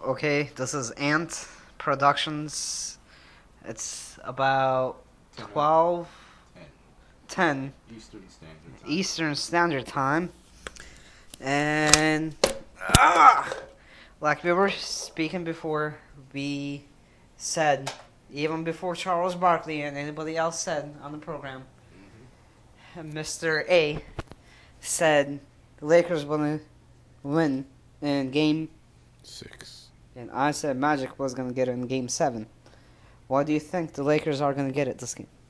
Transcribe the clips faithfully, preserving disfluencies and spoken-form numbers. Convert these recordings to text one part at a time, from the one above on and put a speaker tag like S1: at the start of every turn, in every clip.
S1: Okay, this is Ant Productions. It's about twelve ten
S2: Eastern Standard Time.
S1: Eastern Standard Time. And ah, like we were speaking before, we said, even before Charles Barkley and anybody else said on the program,
S2: Mm-hmm.
S1: Mister A said the Lakers going to win in game
S2: Six.
S1: and I said Magic was going to get it in game seven. Why do you think the Lakers are going to get it this game?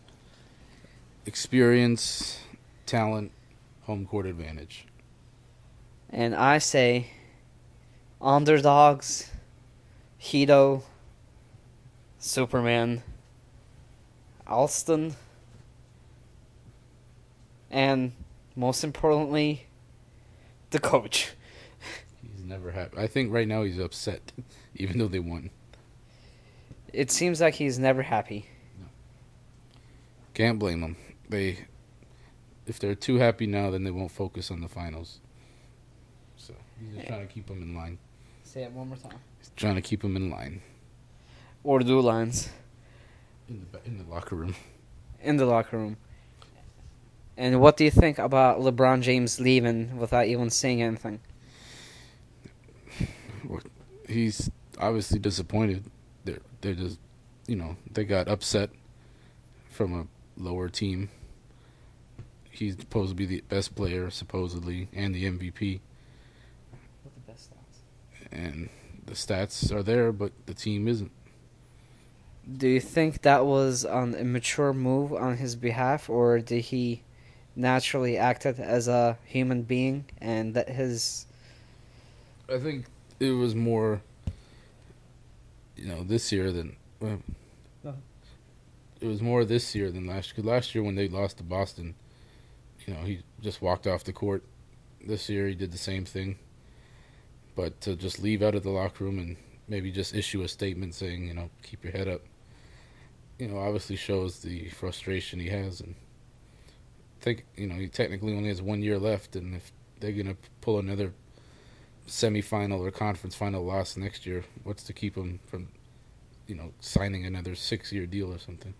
S2: Experience, talent, home court advantage.
S1: And I say underdogs, Hito, Superman, Alston, and most importantly, the coach.
S2: He's never happy. I think right now he's upset, even though they won.
S1: It seems like he's never happy.
S2: No. Can't blame him. They, if they're too happy now, then they won't focus on the finals. So he's just trying to keep them in line.
S1: Say it one more time.
S2: He's trying to keep them in line.
S1: Or do lines.
S2: In the in the locker room.
S1: In the locker room. And what do you think about LeBron James leaving without even saying anything?
S2: He's obviously disappointed. They're they're just, you know, they got upset from a lower team. He's supposed to be the best player, supposedly, and the M V P.
S1: What the best stats?
S2: And the stats are there, but the team isn't.
S1: Do you think that was an immature move on his behalf, or did he naturally act as a human being and that his...
S2: I think it was more, you know, this year than... Well,
S1: Uh-huh.
S2: It was more this year than last year. 'Cause last year when they lost to Boston, you know, he just walked off the court. This year he did the same thing. But to just leave out of the locker room and maybe just issue a statement saying, you know, keep your head up, you know, obviously shows the frustration he has. And I think, you know, he technically only has one year left. And if they're going to pull another semifinal or conference final loss next year, what's to keep him from, you know, signing another six-year deal or something?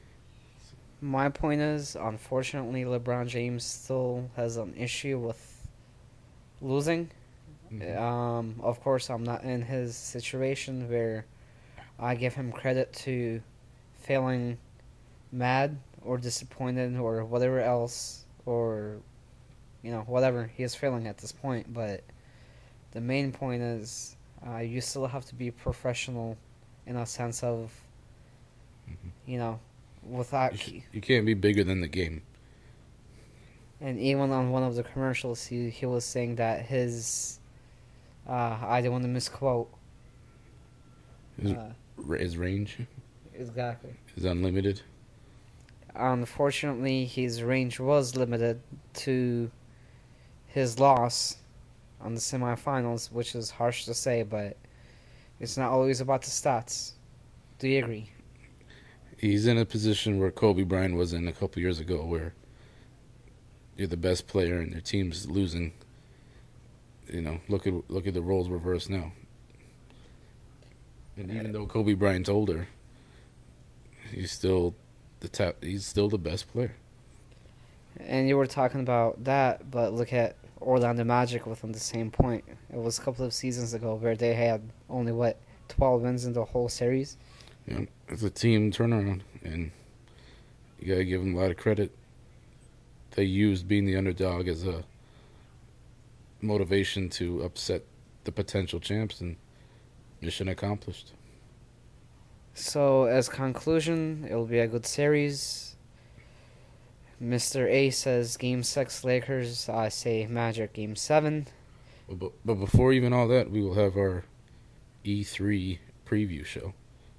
S1: My point is, unfortunately, LeBron James still has an issue with losing.
S2: Mm-hmm.
S1: Um, of course, I'm not in his situation where I give him credit to feeling mad or disappointed or whatever else, or, you know, whatever he is feeling at this point. But the main point is, uh, you still have to be professional in a sense of,
S2: Mm-hmm.
S1: you know, without...
S2: You, sh- you can't be bigger than the game.
S1: And even on one of the commercials, he, he was saying that his... Uh, I don't want to misquote.
S2: His,
S1: Uh,
S2: his range
S1: exactly.
S2: is unlimited.
S1: Unfortunately, his range was limited to his loss on the semifinals, which is harsh to say, but it's not always about the stats. Do you agree?
S2: He's in a position where Kobe Bryant was in a couple years ago, where you're the best player and your team's losing. You know, look at look at the roles reversed now. And even though Kobe Bryant's older, he's still the top. He's still the best player.
S1: And you were talking about that, but look at Orlando Magic within the same point. It was a couple of seasons ago where they had only, what, twelve wins in the whole series?
S2: You know, it's a team turnaround, and you gotta give them a lot of credit. They used being the underdog as a motivation to upset the potential champs, and mission accomplished.
S1: So, as conclusion, it'll be a good series. Mister A says Game six Lakers. I say Magic Game seven.
S2: But, but, but before even all that, we will have our E three preview show.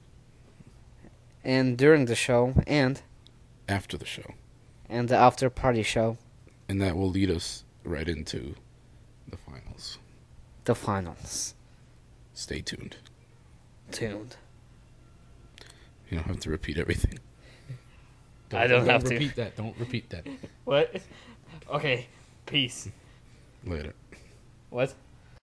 S1: And during the show, and...
S2: After the show.
S1: And the after party show.
S2: And that will lead us right into the finals.
S1: The finals.
S2: Stay tuned.
S1: Tuned.
S2: You don't have to repeat everything.
S1: I don't have to.
S2: Don't repeat that. Don't repeat that.
S1: What? Okay. Peace.
S2: Later.
S1: What?